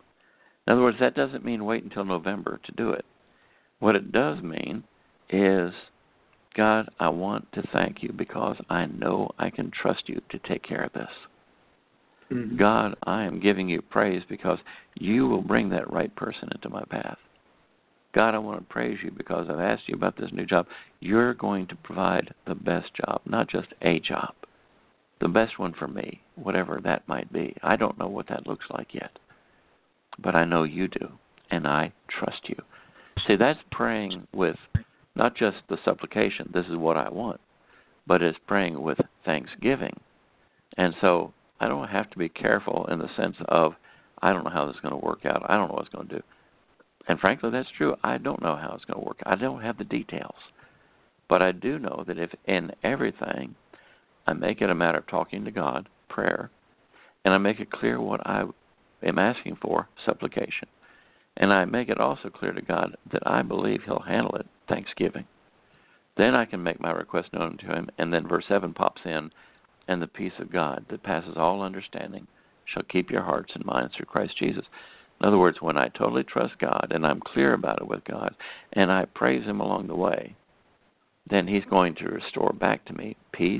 In other words, that doesn't mean wait until November to do it. What it does mean is, God, I want to thank you because I know I can trust you to take care of this. Mm-hmm. God, I am giving you praise because you will bring that right person into my path. God, I want to praise you because I've asked you about this new job. You're going to provide the best job, not just a job, the best one for me, whatever that might be. I don't know what that looks like yet, but I know you do, and I trust you. See, that's praying with not just the supplication, this is what I want, but it's praying with thanksgiving. And so I don't have to be careful in the sense of, I don't know how this is going to work out. I don't know what it's going to do. And frankly, that's true. I don't know how it's going to work. I don't have the details. But I do know that if in everything I make it a matter of talking to God, prayer, and I make it clear what I am asking for, supplication, and I make it also clear to God that I believe he'll handle it, thanksgiving, then I can make my request known to him, and then verse seven pops in, and the peace of God that passes all understanding shall keep your hearts and minds through Christ Jesus. In other words, when I totally trust God and I'm clear about it with God and I praise him along the way, then he's going to restore back to me peace.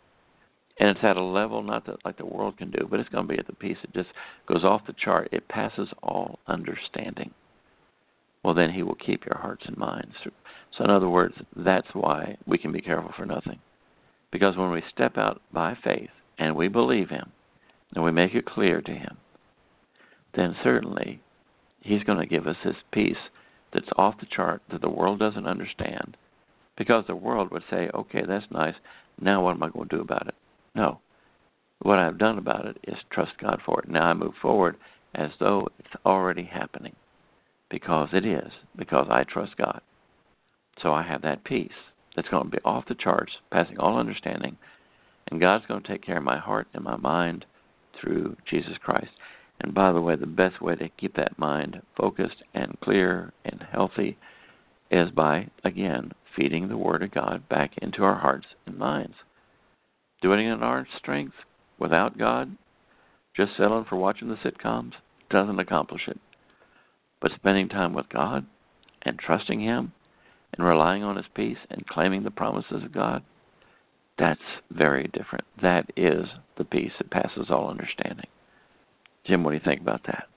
And it's at a level not that like the world can do, but it's going to be at the peace that just goes off the chart. It passes all understanding. Well, then he will keep your hearts and minds. So in other words, that's why we can be careful for nothing. Because when we step out by faith and we believe him and we make it clear to him, then certainly he's going to give us this peace that's off the chart that the world doesn't understand, because the world would say, okay, that's nice. Now what am I going to do about it? No. What I've done about it is trust God for it. Now I move forward as though it's already happening, because it is, because I trust God. So I have that peace that's going to be off the charts, passing all understanding, and God's going to take care of my heart and my mind through Jesus Christ. And by the way, the best way to keep that mind focused and clear and healthy is by, again, feeding the Word of God back into our hearts and minds. Doing it in our strength without God, just settling for watching the sitcoms, doesn't accomplish it. But spending time with God and trusting Him and relying on His peace and claiming the promises of God, that's very different. That is the peace that passes all understanding. Jim, what do you think about that?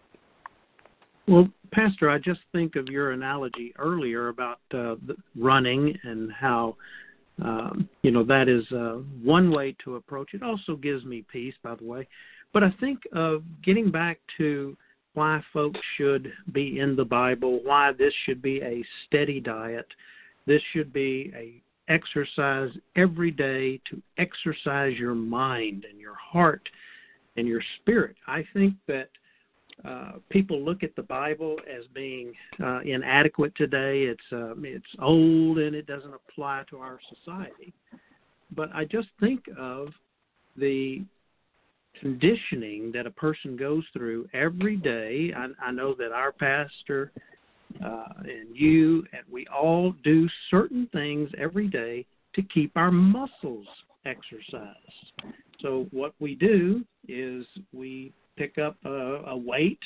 Well, Pastor, I just think of your analogy earlier about uh, the running and how, um, you know, that is uh, one way to approach it. Also gives me peace, by the way. But I think of getting back to why folks should be in the Bible, why this should be a steady diet. This should be a exercise every day to exercise your mind and your heart and your spirit. I think that uh, people look at the Bible as being uh, inadequate today. It's uh, it's old and it doesn't apply to our society. But I just think of the conditioning that a person goes through every day. I, I know that our pastor uh, and you and we all do certain things every day to keep our muscles exercised. So what we do is we pick up a, a weight,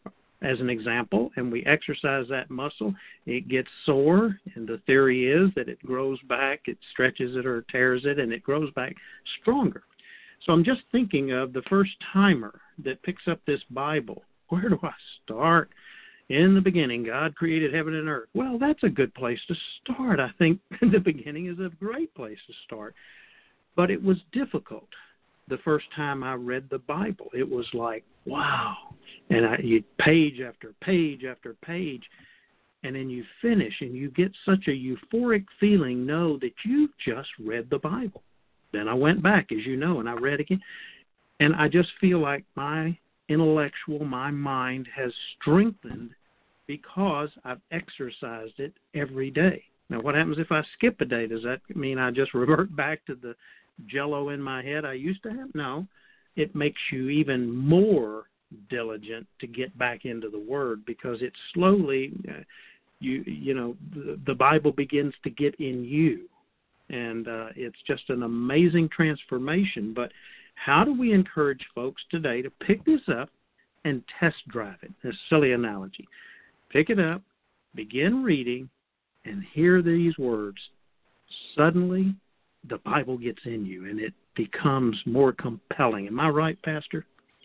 as an example, and we exercise that muscle. It gets sore, and the theory is that it grows back, it stretches it or tears it, and it grows back stronger. So I'm just thinking of the first timer that picks up this Bible. Where do I start? In the beginning, God created heaven and earth. Well, that's a good place to start. I think the beginning is a great place to start. But it was difficult the first time I read the Bible. It was like, wow. And I, you page after page after page, and then you finish, and you get such a euphoric feeling, know that you've just read the Bible. Then I went back, as you know, and I read again. And I just feel like my intellectual, my mind has strengthened because I've exercised it every day. Now, what happens if I skip a day? Does that mean I just revert back to the jello in my head I used to have? No. It makes you even more diligent to get back into the Word, because it slowly, uh, you you know, the, the Bible begins to get in you. And uh, it's just an amazing transformation. But how do we encourage folks today to pick this up and test drive it? A silly analogy. Pick it up, begin reading, and hear these words. Suddenly, the Bible gets in you, and it becomes more compelling. Am I right, Pastor?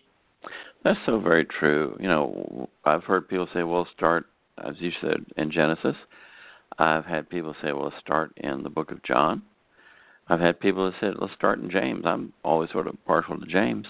That's so very true. You know, I've heard people say, well, start, as you said, in Genesis. I've had people say, well, start in the book of John. I've had people that said, let's start in James. I'm always sort of partial to James.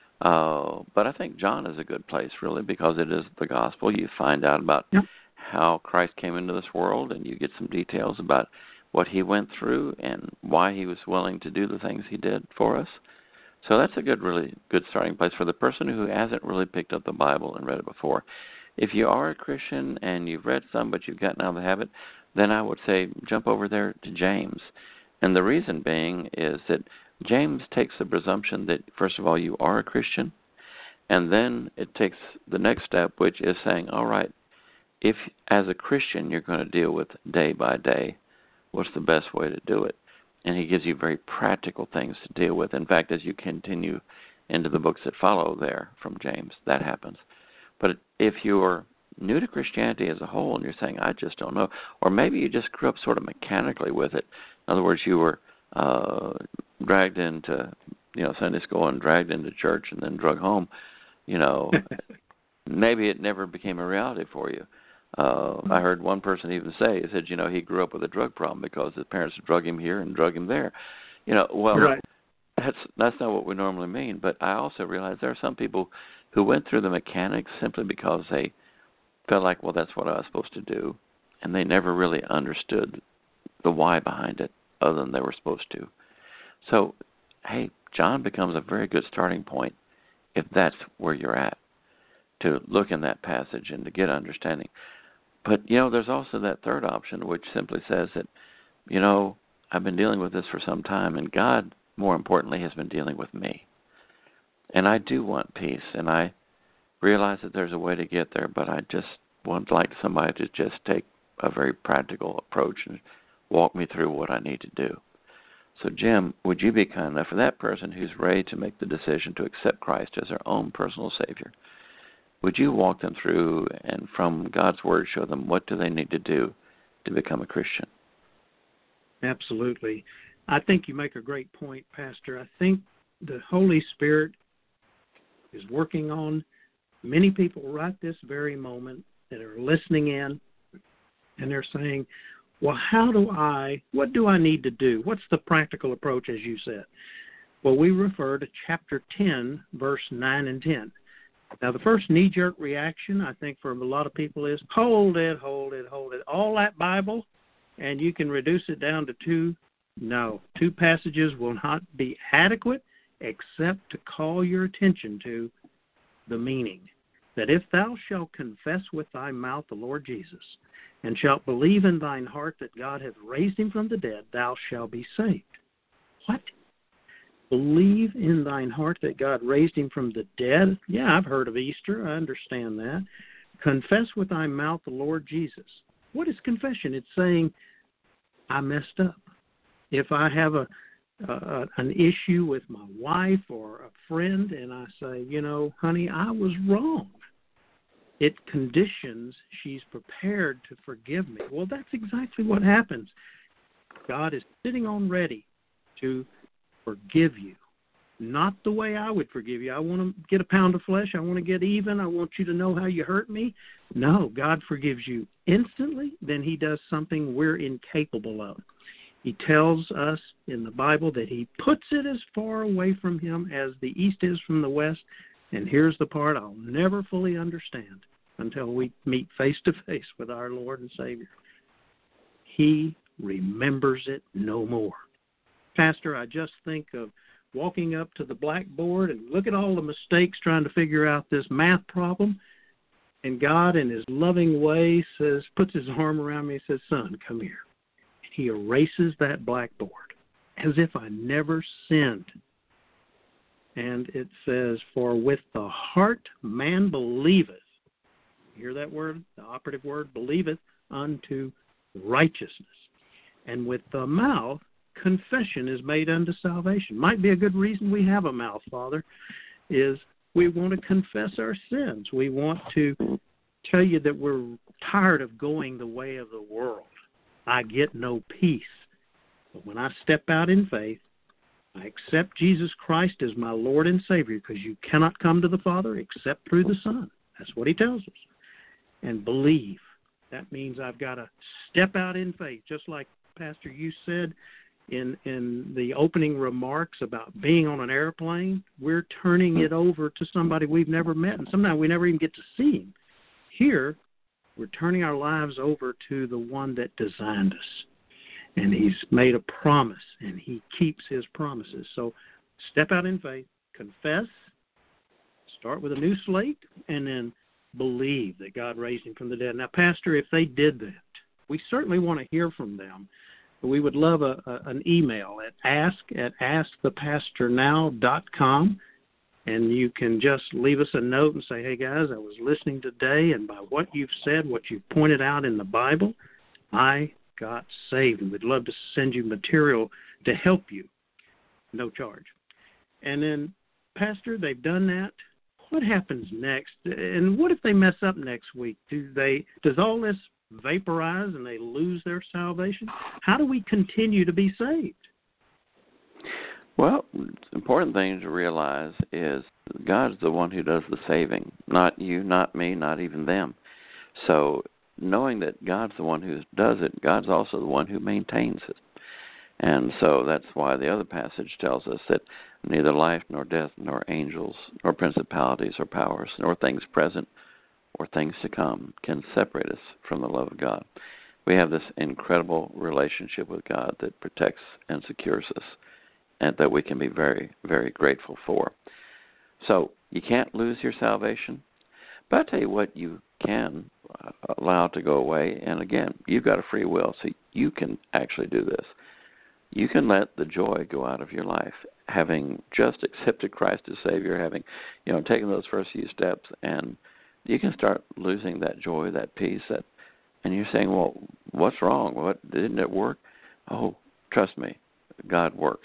Uh, but I think John is a good place, really, because it is the gospel. You find out about yeah. how Christ came into this world, and you get some details about what he went through and why he was willing to do the things he did for us. So that's a good, really good starting place for the person who hasn't really picked up the Bible and read it before. If you are a Christian and you've read some, but you've gotten out of the habit, then I would say jump over there to James. And the reason being is that James takes the presumption that, first of all, you are a Christian, and then it takes the next step, which is saying, all right, if as a Christian you're going to deal with day by day, what's the best way to do it? And he gives you very practical things to deal with. In fact, as you continue into the books that follow there from James, that happens. But if you're new to Christianity as a whole and you're saying, I just don't know, or maybe you just grew up sort of mechanically with it. In other words, you were uh, dragged into, you know, Sunday school and dragged into church and then drug home, you know, maybe it never became a reality for you. Uh, I heard one person even say, he said, you know, he grew up with a drug problem because his parents drug him here and drug him there. You know, well, right. that's that's not what we normally mean. But I also realize there are some people who went through the mechanics simply because they felt like, well, that's what I was supposed to do, and they never really understood the why behind it other than they were supposed to. So, hey, John becomes a very good starting point if that's where you're at, to look in that passage and to get understanding. But, you know, there's also that third option, which simply says that, you know, I've been dealing with this for some time, and God, more importantly, has been dealing with me. And I do want peace, and I realize that there's a way to get there, but I just would like somebody to just take a very practical approach and walk me through what I need to do. So, Jim, would you be kind enough for that person who's ready to make the decision to accept Christ as their own personal Savior? Would you walk them through and from God's Word show them what do they need to do to become a Christian? Absolutely. I think you make a great point, Pastor. I think the Holy Spirit is working on many people right this very moment that are listening in, and they're saying, well, how do I, what do I need to do? What's the practical approach, as you said? Well, we refer to chapter ten, verse nine and ten. Now, the first knee-jerk reaction, I think, for a lot of people is, hold it, hold it, hold it. All that Bible, and you can reduce it down to two. No, two passages will not be adequate except to call your attention to the meaning. That if thou shalt confess with thy mouth the Lord Jesus, and shalt believe in thine heart that God hath raised him from the dead, thou shalt be saved. What? Believe in thine heart that God raised him from the dead? Yeah, I've heard of Easter. I understand that. Confess with thy mouth the Lord Jesus. What is confession? It's saying, I messed up. If I have a, a an issue with my wife or a friend and I say, you know, honey, I was wrong. It conditions she's prepared to forgive me. Well, that's exactly what happens. God is sitting on ready to forgive you. Not the way I would forgive you. I want to get a pound of flesh. I want to get even. I want you to know how you hurt me. No, God forgives you instantly. Then he does something we're incapable of. He tells us in the Bible that he puts it as far away from him as the east is from the west. And here's the part I'll never fully understand until we meet face to face with our Lord and Savior. He remembers it no more. Pastor, I just think of walking up to the blackboard and look at all the mistakes trying to figure out this math problem. And God, in his loving way, says, puts his arm around me and says, son, come here. And he erases that blackboard as if I never sinned. And it says, for with the heart man believeth. You hear that word? The operative word, believeth unto righteousness. And with the mouth, confession is made unto salvation. Might be a good reason we have a mouth, Father, is we want to confess our sins. We want to tell you that we're tired of going the way of the world. I get no peace. But when I step out in faith, I accept Jesus Christ as my Lord and Savior, because you cannot come to the Father except through the Son. That's what he tells us. And believe. That means I've got to step out in faith, just like, Pastor, you said in in the opening remarks about being on an airplane. We're turning it over to somebody we've never met, and sometimes we never even get to see him. Here, we're turning our lives over to the one that designed us. And he's made a promise, and he keeps his promises. So step out in faith, confess, start with a new slate, and then believe that God raised him from the dead. Now, Pastor, if they did that, we certainly want to hear from them. We would love a, a, an email at ask at ask the pastor now dot com, and you can just leave us a note and say, hey, guys, I was listening today, and by what you've said, what you've pointed out in the Bible, I got saved, and we'd love to send you material to help you, no charge. And then, Pastor, they've done that. What happens next? And what if they mess up next week? Do they? Does all this vaporize and they lose their salvation? How do we continue to be saved? Well, the important thing to realize is God's the one who does the saving, not you, not me, not even them. So knowing that God's the one who does it, God's also the one who maintains it. And so that's why the other passage tells us that neither life nor death nor angels nor principalities or powers nor things present or things to come can separate us from the love of God. We have this incredible relationship with God that protects and secures us, and that we can be very, very grateful for. So you can't lose your salvation, but I'll tell you what you can allow to go away. And again, you've got a free will, so you can actually do this. You can let the joy go out of your life, having just accepted Christ as Savior, having, you know, taken those first few steps, and you can start losing that joy, that peace, that, and you're saying, well, what's wrong? What, didn't it work? Oh, trust me, God works.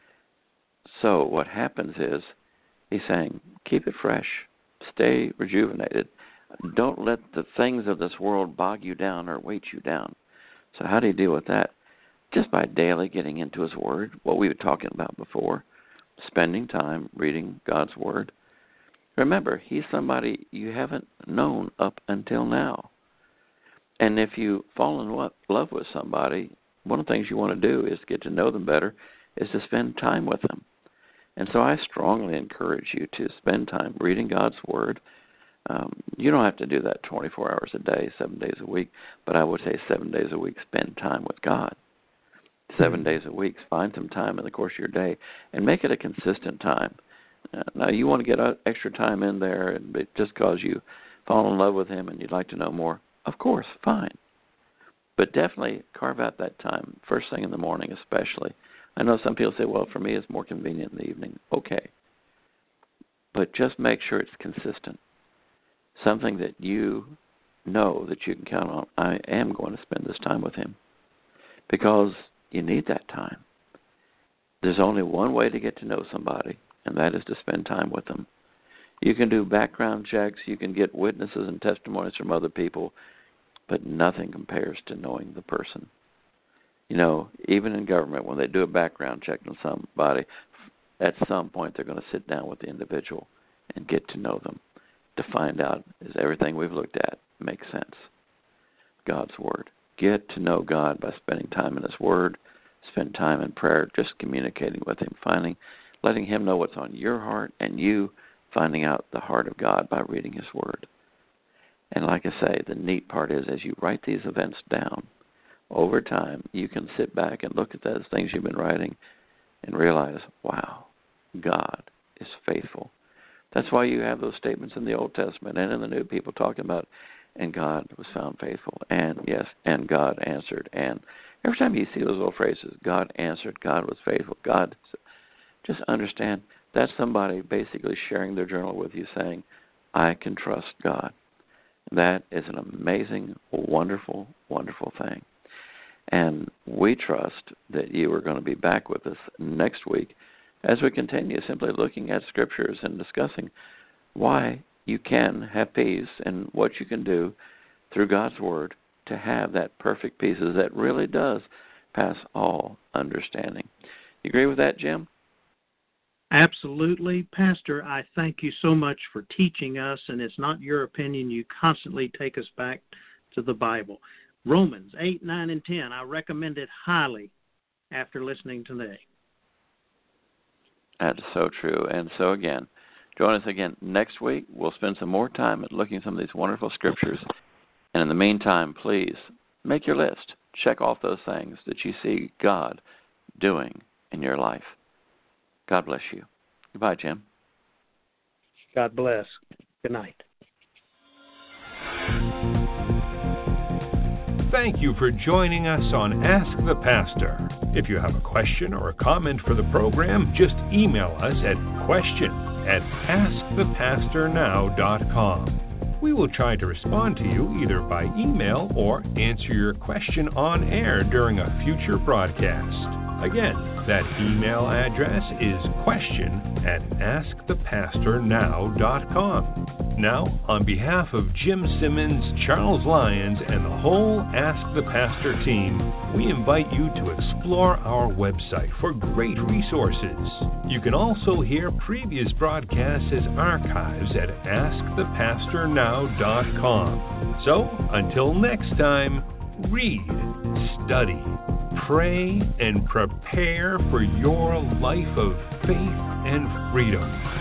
So what happens is, he's saying, keep it fresh, stay rejuvenated. Don't let the things of this world bog you down or weight you down. So how do you deal with that? Just by daily getting into his word, what we were talking about before, spending time reading God's word. Remember, he's somebody you haven't known up until now. And if you fall in love with somebody, one of the things you want to do is get to know them better, is to spend time with them. And so I strongly encourage you to spend time reading God's word. Um, you don't have to do that twenty-four hours a day, seven days a week, but I would say seven days a week, spend time with God. Seven days a week, find some time in the course of your day and make it a consistent time. Uh, now, you want to get extra time in there and just because you fall in love with him and you'd like to know more, of course, fine. But definitely carve out that time, first thing in the morning especially. I know some people say, well, for me it's more convenient in the evening. Okay. But just make sure it's consistent. Something that you know that you can count on. I am going to spend this time with him. Because you need that time. There's only one way to get to know somebody, and that is to spend time with them. You can do background checks, you can get witnesses and testimonies from other people, but nothing compares to knowing the person. You know, even in government, when they do a background check on somebody, at some point they're going to sit down with the individual and get to know them to find out, is everything we've looked at make sense? God's word. Get to know God by spending time in his word, spend time in prayer, just communicating with him, finding, letting him know what's on your heart, and you finding out the heart of God by reading his word. And like I say, the neat part is as you write these events down, over time you can sit back and look at those things you've been writing and realize, wow, God is faithful. That's why you have those statements in the Old Testament and in the New, people talking about, and God was found faithful, and yes, and God answered. And every time you see those little phrases, God answered, God was faithful, God, just understand that's somebody basically sharing their journal with you saying, I can trust God. That is an amazing, wonderful, wonderful thing. And we trust that you are going to be back with us next week as we continue simply looking at scriptures and discussing why you can have peace and what you can do through God's word to have that perfect peace that really does pass all understanding. You agree with that, Jim? Absolutely. Pastor, I thank you so much for teaching us, and it's not your opinion. You constantly take us back to the Bible. Romans eight, nine, and ten, I recommend it highly after listening today. That's so true. And so again, join us again next week. We'll spend some more time at looking at some of these wonderful scriptures. And in the meantime, please make your list. Check off those things that you see God doing in your life. God bless you. Goodbye, Jim. God bless. Good night. Thank you for joining us on Ask the Pastor. If you have a question or a comment for the program, just email us at question at ask the pastor now dot com. We will try to respond to you either by email or answer your question on air during a future broadcast. Again, that email address is question at ask the pastor now dot com. Now, on behalf of Jim Simmons, Charles Lyons, and the whole Ask the Pastor team, we invite you to explore our website for great resources. You can also hear previous broadcasts as archives at ask the pastor now dot com. So, until next time, read, study, pray, and prepare for your life of faith and freedom.